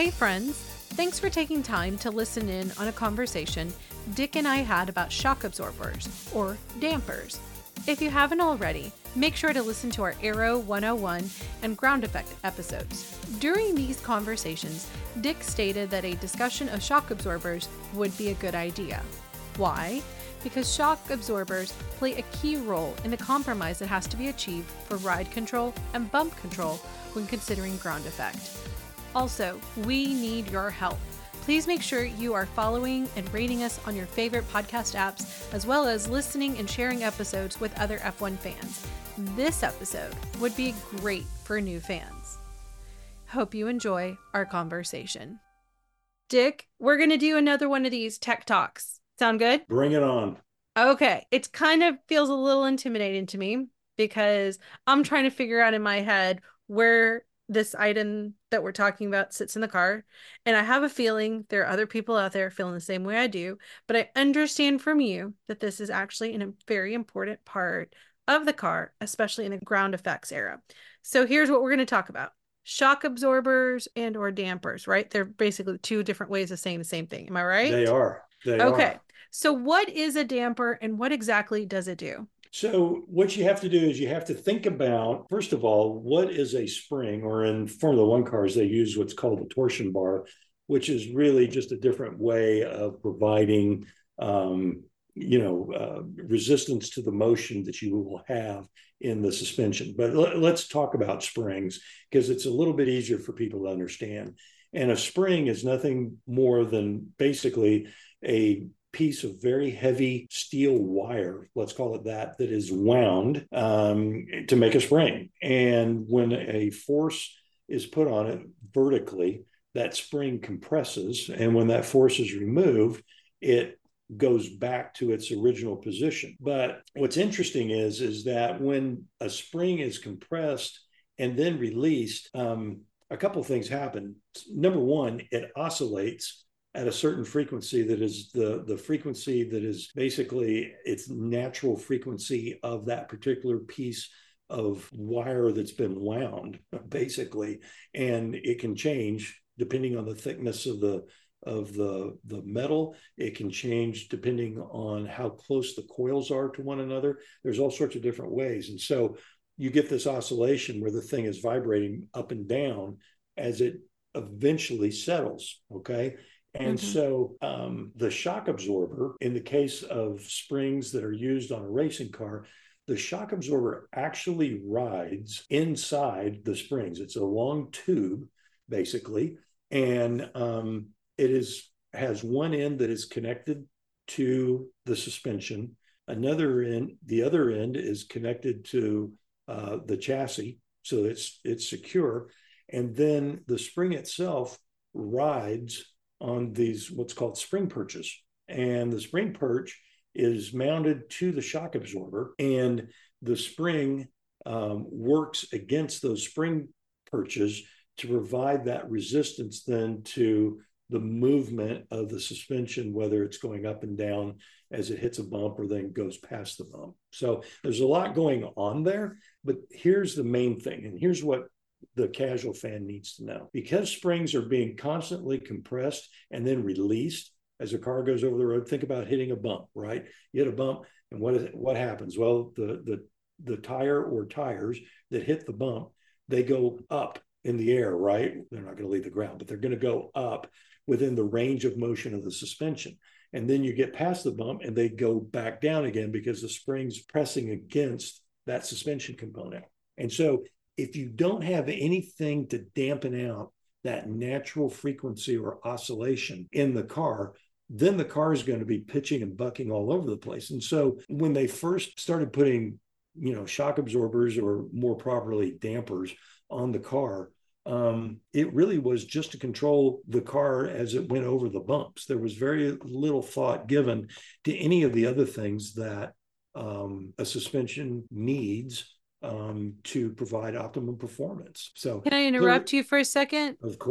Hey friends, thanks for taking time to listen in on a conversation Dick and I had about shock absorbers, or dampers. If you haven't already, make sure to listen to our Aero 101 and Ground Effect episodes. During these conversations, Dick stated that a discussion of shock absorbers would be a good idea. Why? Because shock absorbers play a key role in the compromise that has to be achieved for ride control and bump control when considering ground effect. Also, we need your help. Please make sure you are following and rating us on your favorite podcast apps, as well as listening and sharing episodes with other F1 fans. This episode would be great for new fans. Hope you enjoy our conversation. Dick, we're going to do another one of these tech talks. Sound good? Bring it on. Okay. It kind of feels a little intimidating to me because I'm trying to figure out in my head where this item that we're talking about sits in the car. And I have a feeling there are other people out there feeling the same way I do. But I understand from you that this is actually a very important part of the car, especially in the ground effects era. So here's what we're going to talk about. Shock absorbers and or dampers, right? They're basically two different ways of saying the same thing. Am I right? They are. Okay. So what is a damper and what exactly does it do? So what you have to do is you have to think about, first of all, what is a spring, or in Formula One cars, they use what's called a torsion bar, which is really just a different way of providing, resistance to the motion that you will have in the suspension. But let's talk about springs because it's a little bit easier for people to understand. And a spring is nothing more than basically a piece of very heavy steel wire, let's call it that is wound to make a spring. And when a force is put on it vertically, that spring compresses. And when that force is removed, it goes back to its original position. But what's interesting is that when a spring is compressed and then released, a couple of things happen. Number one, it oscillates at a certain frequency that is the frequency that is basically its natural frequency of that particular piece of wire that's been wound, basically. And it can change depending on the thickness of the metal. It can change depending on how close the coils are to one another. There's all sorts of different ways. And so you get this oscillation where the thing is vibrating up and down as it eventually settles, okay? And so the shock absorber, in the case of springs that are used on a racing car, the shock absorber actually rides inside the springs. It's a long tube, basically, and has one end that is connected to the suspension. The other end is connected to the chassis, so it's secure. And then the spring itself rides on these what's called spring perches. And the spring perch is mounted to the shock absorber, and the spring works against those spring perches to provide that resistance then to the movement of the suspension, whether it's going up and down as it hits a bump or then goes past the bump. So there's a lot going on there, but here's the main thing, and here's what the casual fan needs to know. Because springs are being constantly compressed and then released as a car goes over the road, think about hitting a bump, right? You hit a bump, and what happens? Well, the tire or tires that hit the bump, they go up in the air, right? They're not going to leave the ground, but they're going to go up within the range of motion of the suspension. And then you get past the bump and they go back down again because the spring's pressing against that suspension component. And so if you don't have anything to dampen out that natural frequency or oscillation in the car, then the car is going to be pitching and bucking all over the place. And so when they first started putting, shock absorbers, or more properly dampers, on the car, it really was just to control the car as it went over the bumps. There was very little thought given to any of the other things that a suspension needs to provide optimum performance. So can I interrupt you for a second? Of course.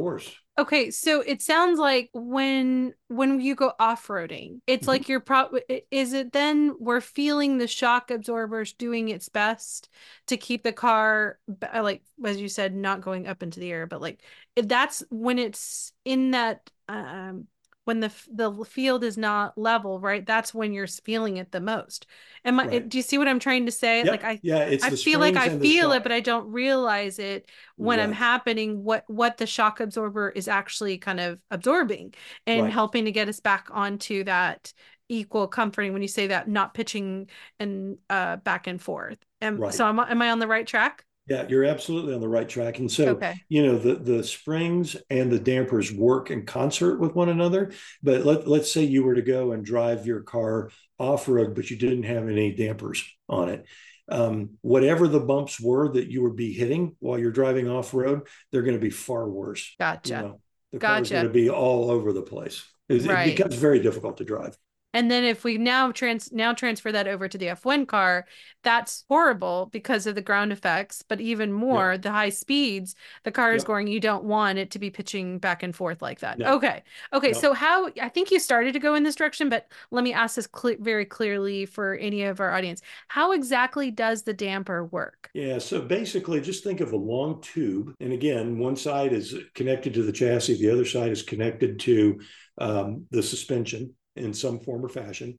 Okay, so it sounds like when you go off-roading, it's Mhm. like is it then we're feeling the shock absorbers doing its best to keep the car like as you said not going up into the air, but like if that's when it's in that when the field is not level, right? That's when you're feeling it the most. Right. Do you see what I'm trying to say? Like Yep. Yeah. It's I the feel like springs I and the feel it, shock. but I don't realize it when I'm Right. happening what the shock absorber is actually kind of absorbing and Right. helping to get us back onto that equal comforting when you say that not pitching and back and forth. Right. So am I on the right track? Yeah, you're absolutely on the right track. And so, Okay. the springs and the dampers work in concert with one another. But let's say you were to go and drive your car off road, but you didn't have any dampers on it. Whatever the bumps were that you would be hitting while you're driving off road, they're going to be far worse. You Gotcha. know, the car is going Gotcha. to be all over the place. It Right. becomes very difficult to drive. And then if we now transfer that over to the F1 car, that's horrible because of the ground effects, but even Yep. more the high speeds, the car is Yep. going, you don't want it to be pitching back and forth like that. No. Okay. Okay, No. so how I think you started to go in this direction, but let me ask this very clearly for any of our audience. How exactly does the damper work? Yeah, so basically just think of a long tube. And again, one side is connected to the chassis, the other side is connected to the suspension in some form or fashion.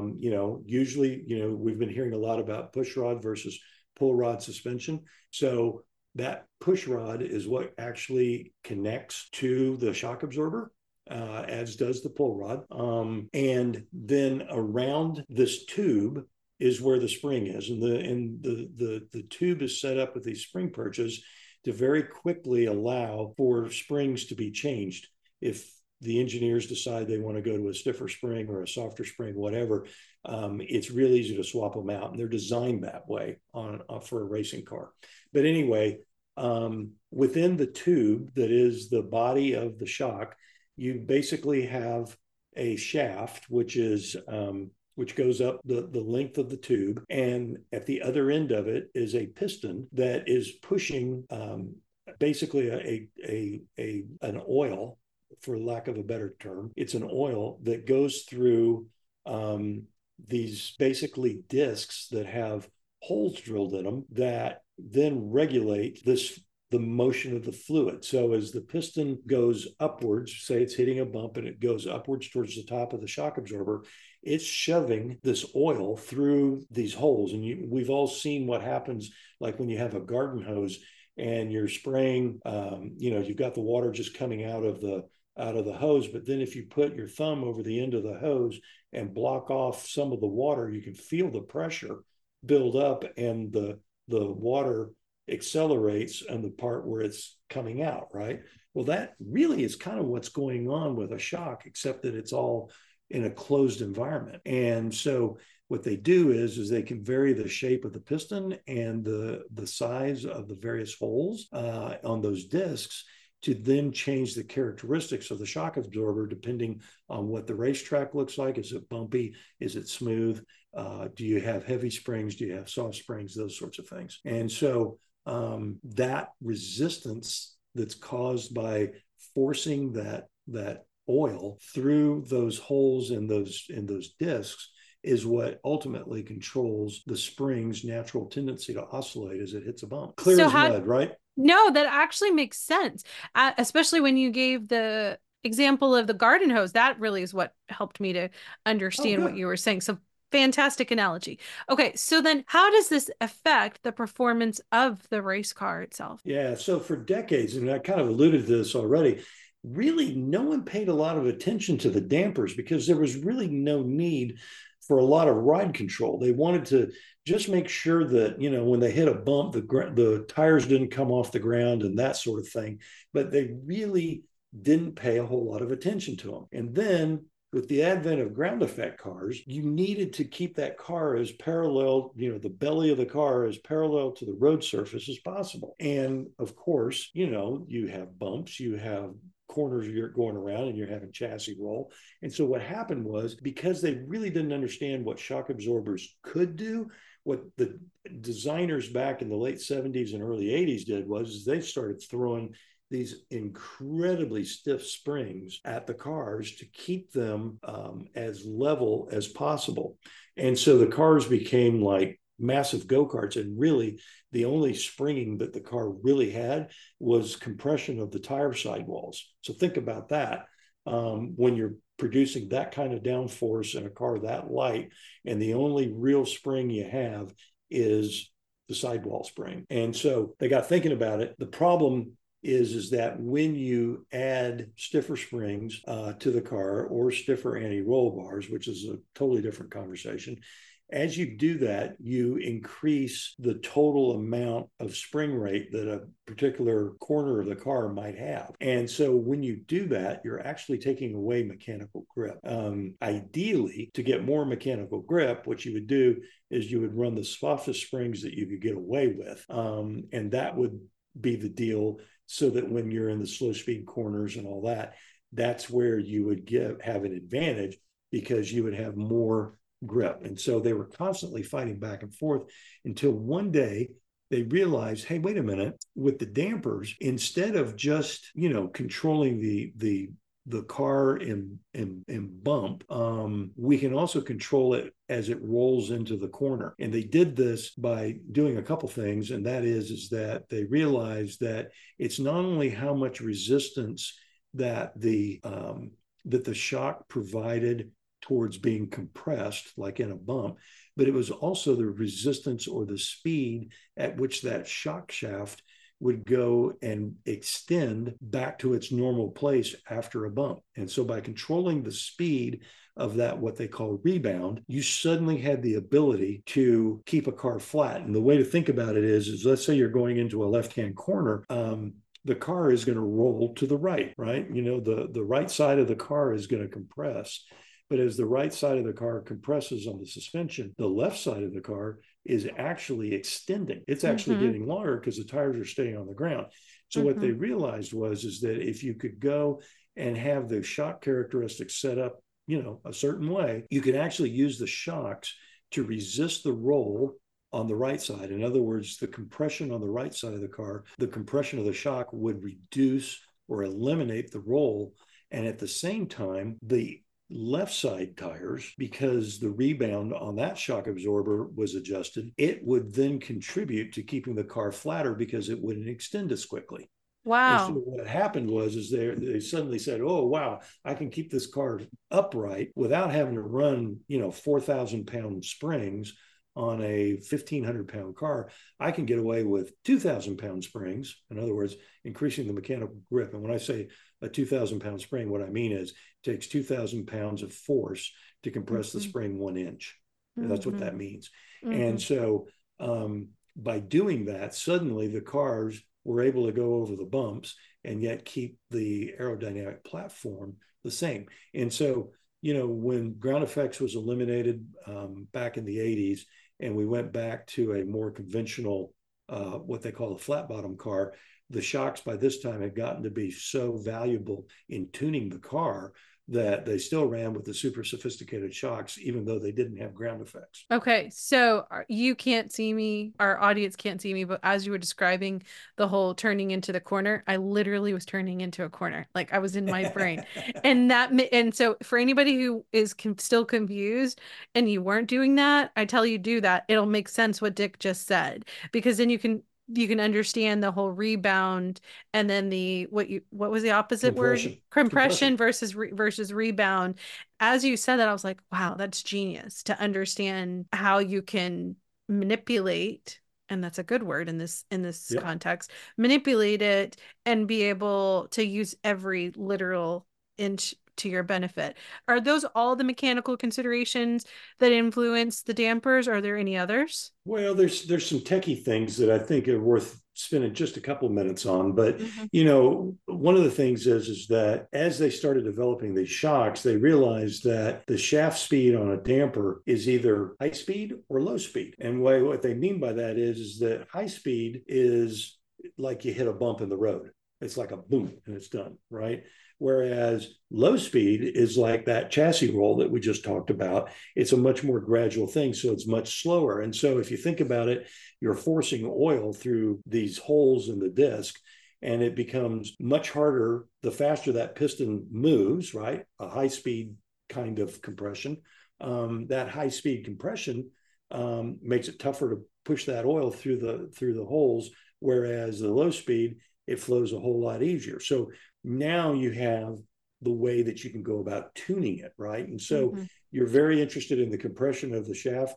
Usually, we've been hearing a lot about push rod versus pull rod suspension. So that push rod is what actually connects to the shock absorber. As does the pull rod. And then around this tube is where the spring is, and the tube is set up with these spring perches to very quickly allow for springs to be changed if the engineers decide they want to go to a stiffer spring or a softer spring, whatever. It's real easy to swap them out, and they're designed that way for a racing car. But anyway, within the tube that is the body of the shock, you basically have a shaft, which goes up the length of the tube. And at the other end of it is a piston that is pushing basically an oil, for lack of a better term. It's an oil that goes through these basically discs that have holes drilled in them that then regulate the motion of the fluid. So as the piston goes upwards, say it's hitting a bump and it goes upwards towards the top of the shock absorber, it's shoving this oil through these holes. And we've all seen what happens, like when you have a garden hose and you're spraying, you've got the water just coming out of the hose. But then if you put your thumb over the end of the hose and block off some of the water, you can feel the pressure build up, and the water accelerates on the part where it's coming out, right? Well, that really is kind of what's going on with a shock, except that it's all in a closed environment. And so what they do is they can vary the shape of the piston and the size of the various holes on those discs to then change the characteristics of the shock absorber depending on what the racetrack looks like. Is it bumpy? Is it smooth? Do you have heavy springs? Do you have soft springs? Those sorts of things. And so that resistance that's caused by forcing that oil through those holes in those discs is what ultimately controls the spring's natural tendency to oscillate as it hits a bump. Clear So as how mud, right? No, that actually makes sense. Especially when you gave the example of the garden hose. That really is what helped me to Oh, understand what good. you were saying. So fantastic analogy. Okay, so then how does this affect the performance of the race car itself? Yeah. So for decades, and I kind of alluded to this already, really no one paid a lot of attention to the dampers because there was really no need for a lot of ride control. They wanted to just make sure that, when they hit a bump, the tires didn't come off the ground and that sort of thing. But they really didn't pay a whole lot of attention to them. And then with the advent of ground effect cars, you needed to keep that car as parallel, the belly of the car as parallel to the road surface as possible. And of course, you have bumps, you have corners you're going around, and you're having chassis roll. And so what happened was, because they really didn't understand what shock absorbers could do, what the designers back in the late 70s and early 80s did was they started throwing these incredibly stiff springs at the cars to keep them as level as possible. And so the cars became like massive go-karts, and really the only springing that the car really had was compression of the tire sidewalls. So think about that. When you're producing that kind of downforce in a car that light, and the only real spring you have is the sidewall spring. And so they got thinking about it. The problem is that when you add stiffer springs to the car, or stiffer anti-roll bars, which is a totally different conversation, as you do that, you increase the total amount of spring rate that a particular corner of the car might have. And so when you do that, you're actually taking away mechanical grip. Ideally, to get more mechanical grip, what you would do is you would run the softest springs that you could get away with. And that would be the deal, so that when you're in the slow speed corners and all that, that's where you would have an advantage, because you would have more grip. And so they were constantly fighting back and forth until one day they realized, hey, wait a minute, with the dampers, instead of just, controlling the car in bump, we can also control it as it rolls into the corner. And they did this by doing a couple things, and that is that they realized that it's not only how much resistance that the shock provided towards being compressed, like in a bump, but it was also the resistance or the speed at which that shock shaft would go and extend back to its normal place after a bump. And so by controlling the speed of that, what they call rebound, you suddenly had the ability to keep a car flat. And the way to think about it is let's say you're going into a left-hand corner, the car is going to roll to the right? The right side of the car is going to compress. But as the right side of the car compresses on the suspension, the left side of the car is actually extending. It's actually getting longer because the tires are staying on the ground. So what they realized is that if you could go and have the shock characteristics set up, a certain way, you could actually use the shocks to resist the roll on the right side. In other words, the compression on the right side of the car, the compression of the shock would reduce or eliminate the roll. And at the same time, the left side tires, because the rebound on that shock absorber was adjusted, it would then contribute to keeping the car flatter because it wouldn't extend as quickly. Wow. And so what happened is they suddenly said, oh, wow, I can keep this car upright without having to run, 4,000 pound springs on a 1,500 pound car. I can get away with 2,000 pound springs. In other words, increasing the mechanical grip. And when I say a 2,000 pound spring, what I mean is it takes 2,000 pounds of force to compress the spring 1 inch. That's what that means. And so by doing that, suddenly the cars were able to go over the bumps and yet keep the aerodynamic platform the same. And so, when ground effects was eliminated back in the 80s, and we went back to a more conventional, what they call a flat bottom car, the shocks by this time had gotten to be so valuable in tuning the car that they still ran with the super sophisticated shocks, even though they didn't have ground effects. Okay, so you can't see me, our audience can't see me, but as you were describing the whole turning into the corner, I literally was turning into a corner. Like I was in my brain. And so for anybody who is still confused and you weren't doing that, I tell you do that. It'll make sense what Dick just said, because then you can understand the whole rebound, and then what was the opposite word? Compression versus rebound. As you said that, I was like, wow, that's genius to understand how you can manipulate, and that's a good word in this context, manipulate it and be able to use every literal inch to your benefit. Are those all the mechanical considerations that influence the dampers? Are there any others? Well, there's some techie things that I think are worth spending just a couple minutes on. But, one of the things is that as they started developing these shocks, they realized that the shaft speed on a damper is either high speed or low speed. And what they mean by that is that high speed is like you hit a bump in the road. It's like a boom and it's done, right? Whereas low speed is like that chassis roll that we just talked about. It's a much more gradual thing, so it's much slower. And so if you think about it, you're forcing oil through these holes in the disc, and it becomes much harder the faster that piston moves, right? A high speed kind of compression. That high speed compression makes it tougher to push that oil through the holes, whereas the low speed, it flows a whole lot easier. So now you have the way that you can go about tuning it, right? And so you're very interested in the compression of the shaft,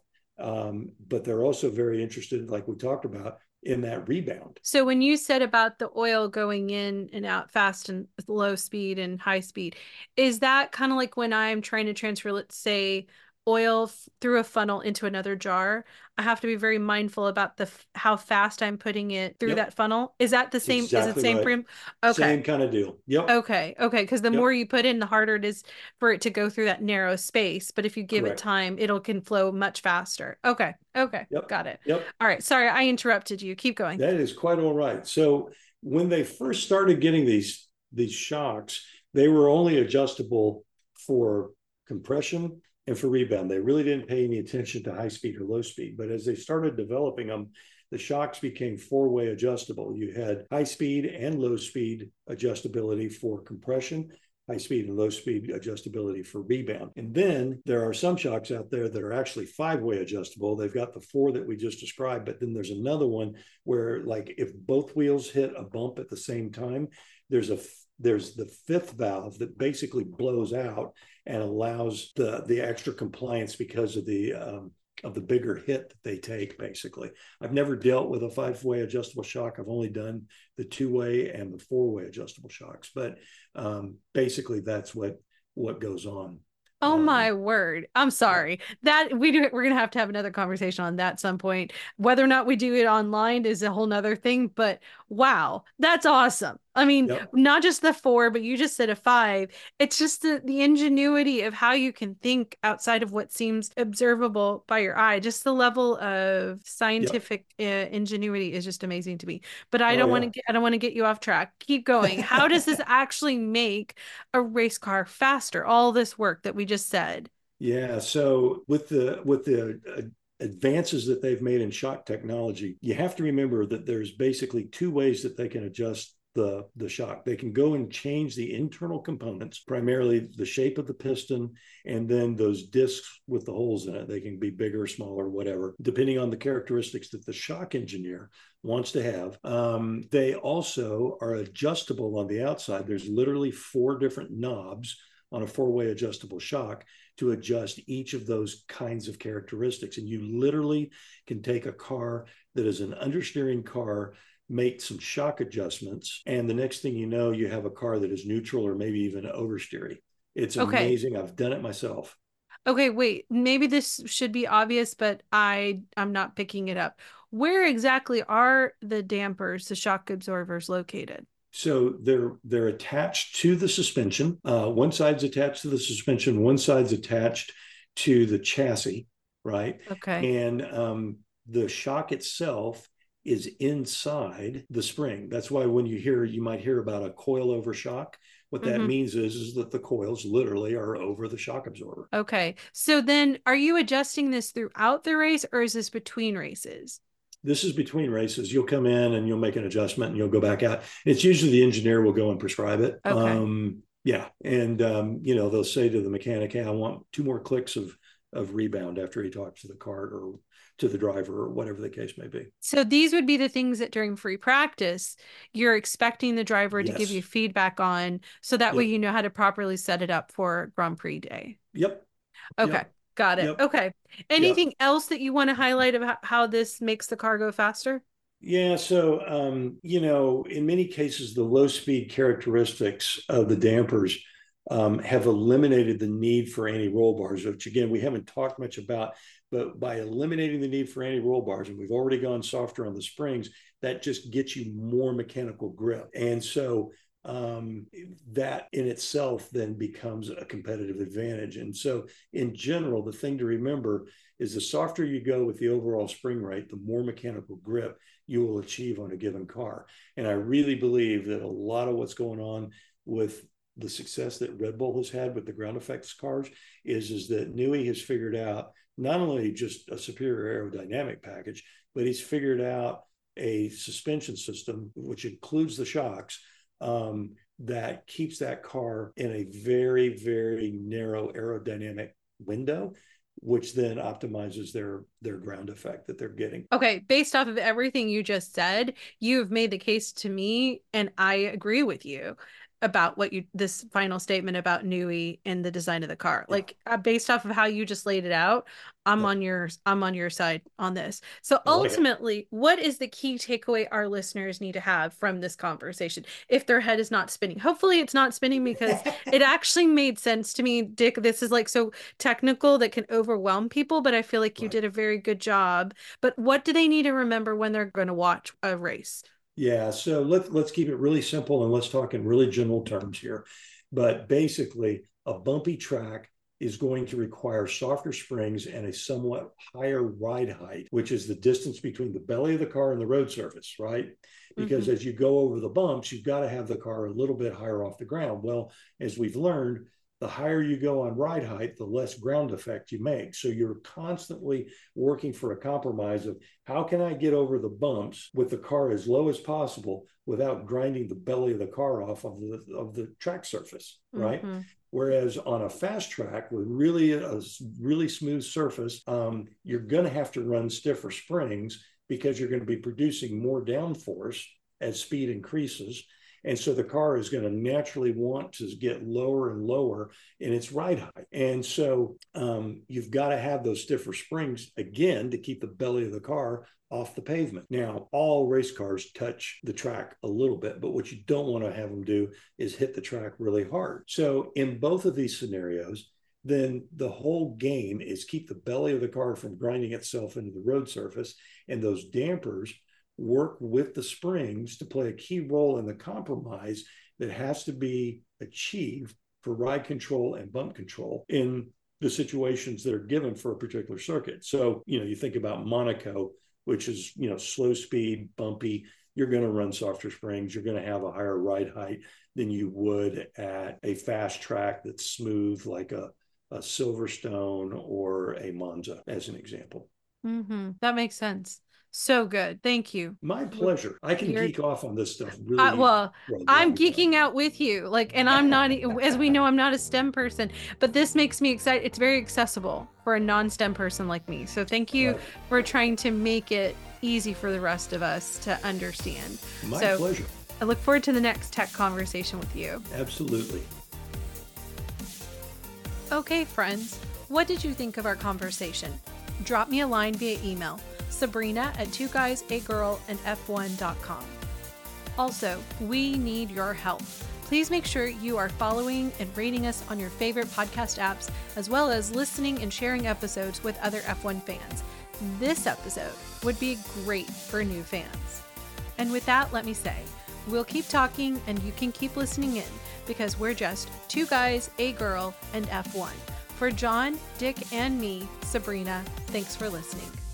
but they're also very interested, like we talked about, in that rebound. So when you said about the oil going in and out fast and low speed and high speed, is that kind of like when I'm trying to transfer, let's say, oil through a funnel into another jar? I have to be very mindful about how fast I'm putting it through that funnel. Is that the That's same? Is it the exactly same right. for him? Okay. Same kind of deal. Yep. Okay. Because the Yep. more you put in, the harder it is for it to go through that narrow space. But if you give it Correct. time, can flow much faster. Okay. Yep. Got it. Yep. All right. Sorry, I interrupted you. Keep going. That is quite all right. So when they first started getting these shocks, they were only adjustable for compression and for rebound. They really didn't pay any attention to high speed or low speed. But as they started developing them, the shocks became four-way adjustable. You had high speed and low speed adjustability for compression, high speed and low speed adjustability for rebound. And then there are some shocks out there that are actually five-way adjustable. They've got the four that we just described, but then there's another one where, like, if both wheels hit a bump at the same time, there's the fifth valve that basically blows out and allows the extra compliance because of the bigger hit that they take, basically. I've never dealt with a five-way adjustable shock. I've only done the two-way and the four-way adjustable shocks. But basically, that's what goes on. Oh my word. I'm sorry. That we're going to have another conversation on that at some point. Whether or not we do it online is a whole nother thing, but wow, that's awesome. I mean, not just the four, but you just said a five. It's just the ingenuity of how you can think outside of what seems observable by your eye. Just the level of scientific ingenuity is just amazing to me. But I don't want to get you off track. Keep going. How does this actually make a race car faster? All this work that we just said. Yeah. So with the advances that they've made in shock technology, you have to remember that there's basically two ways that they can adjust the shock. They can go and change the internal components, primarily the shape of the piston, and then those discs with the holes in it. They can be bigger, smaller, whatever, depending on the characteristics that the shock engineer wants to have. They also are adjustable on the outside. There's literally four different knobs on a four-way adjustable shock to adjust each of those kinds of characteristics. And you literally can take a car that is an understeering car, make some shock adjustments, and the next thing you know, you have a car that is neutral or maybe even oversteery. It's amazing. I've done it myself. Okay, wait, maybe this should be obvious, but I'm not picking it up. Where exactly are the dampers, the shock absorbers, located? So they're attached to the suspension. One side's attached to the suspension, one side's attached to the chassis, right? Okay. And the shock itself is inside the spring. That's why when you might hear about a coilover shock. What that means is that the coils literally are over the shock absorber. Okay. So then are you adjusting this throughout the race, or is this between races? This is between races. You'll come in and you'll make an adjustment and you'll go back out. It's usually the engineer will go and prescribe it. Okay. Yeah. And, they'll say to the mechanic, hey, I want 2 more clicks of rebound after he talks to the cart or to the driver or whatever the case may be. So these would be the things that during free practice, you're expecting the driver to give you feedback on, so that way you know how to properly set it up for Grand Prix day. Yep. Okay. Yep. Got it. Yep. Okay. Anything else that you want to highlight about how this makes the car go faster? Yeah. So, in many cases, the low speed characteristics of the dampers have eliminated the need for anti-roll bars, which again, we haven't talked much about, but by eliminating the need for anti-roll bars, and we've already gone softer on the springs, that just gets you more mechanical grip. And so that in itself then becomes a competitive advantage. And so in general, the thing to remember is the softer you go with the overall spring rate, the more mechanical grip you will achieve on a given car. And I really believe that a lot of what's going on with the success that Red Bull has had with the ground effects cars is that Newey has figured out not only just a superior aerodynamic package, but he's figured out a suspension system, which includes the shocks, that keeps that car in a very, very narrow aerodynamic window, which then optimizes their ground effect that they're getting. Okay, based off of everything you just said, you've made the case to me, and I agree with you about this final statement about Nui and the design of the car. Yeah. Like based off of how you just laid it out, I'm on your side on this. So ultimately, what is the key takeaway our listeners need to have from this conversation if their head is not spinning? Hopefully it's not spinning, because it actually made sense to me. Dick, this is like so technical that can overwhelm people, but I feel like you did a very good job. But what do they need to remember when they're going to watch a race? Yeah, so let's keep it really simple and let's talk in really general terms here. But basically, a bumpy track is going to require softer springs and a somewhat higher ride height, which is the distance between the belly of the car and the road surface, right? Because as you go over the bumps, you've got to have the car a little bit higher off the ground. Well, as we've learned, the higher you go on ride height, the less ground effect you make. So you're constantly working for a compromise of how can I get over the bumps with the car as low as possible without grinding the belly of the car off of the track surface, right? Whereas on a fast track with a really smooth surface, you're going to have to run stiffer springs because you're going to be producing more downforce as speed increases. And so the car is going to naturally want to get lower and lower in its ride height. And so you've got to have those stiffer springs, again, to keep the belly of the car off the pavement. Now, all race cars touch the track a little bit, but what you don't want to have them do is hit the track really hard. So in both of these scenarios, then the whole game is keep the belly of the car from grinding itself into the road surface, and those dampers work with the springs to play a key role in the compromise that has to be achieved for ride control and bump control in the situations that are given for a particular circuit. So, you think about Monaco, which is, slow speed, bumpy. You're going to run softer springs. You're going to have a higher ride height than you would at a fast track that's smooth, like a Silverstone or a Monza, as an example. That makes sense. So good. Thank you. My pleasure. I can geek off on this stuff really. I'm geeking out with you. And I'm not, as we know, I'm not a STEM person, but this makes me excited. It's very accessible for a non-STEM person like me. So thank you for trying to make it easy for the rest of us to understand. My pleasure. I look forward to the next tech conversation with you. Absolutely. Okay, friends, what did you think of our conversation? Drop me a line via email, Sabrina@2guysagirlandf1.com. Also, we need your help. Please make sure you are following and rating us on your favorite podcast apps, as well as listening and sharing episodes with other F1 fans. This episode would be great for new fans. And with that, let me say, we'll keep talking and you can keep listening in, because we're just two guys, a girl, and F1. For John, Dick, and me, Sabrina, thanks for listening.